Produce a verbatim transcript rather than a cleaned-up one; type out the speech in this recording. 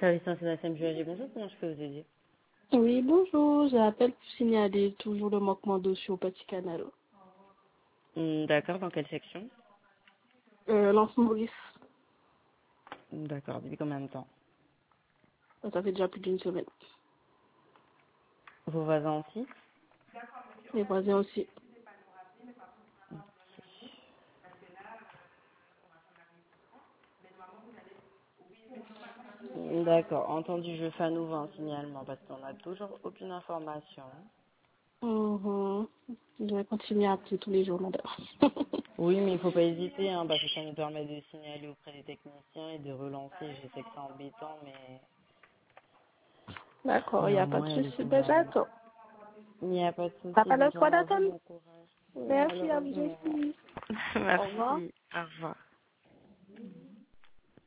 Service national S M J A G, bonjour, comment je peux vous aider? Oui, bonjour, j'appelle pour signaler toujours le manquement d'eau sur Petit Canal. Hmm, D'accord, dans quelle section? Euh, Lance Maurice, D'accord, depuis combien de temps? ça fait déjà plus d'une semaine. Vos voisins aussi? Les voisins aussi. Hmm, D'accord, entendu, je fais à nouveau un signalement parce qu'on n'a toujours aucune information. Mhm. Je vais continuer à appeler tous les jours, madame. Oui, mais il faut pas hésiter, hein, parce que ça nous permet de signaler auprès des techniciens et de relancer. Je sais que c'est embêtant, mais D'accord, il n'y a pas néanmoins, de il y a le souci. Ben, signal. j'attends. Il n'y a pas de T'as souci, pas bonne le choix journée à vous, d'attendre? bon courage. Merci à vous Malheureusement. aussi. Au revoir. Merci, au revoir.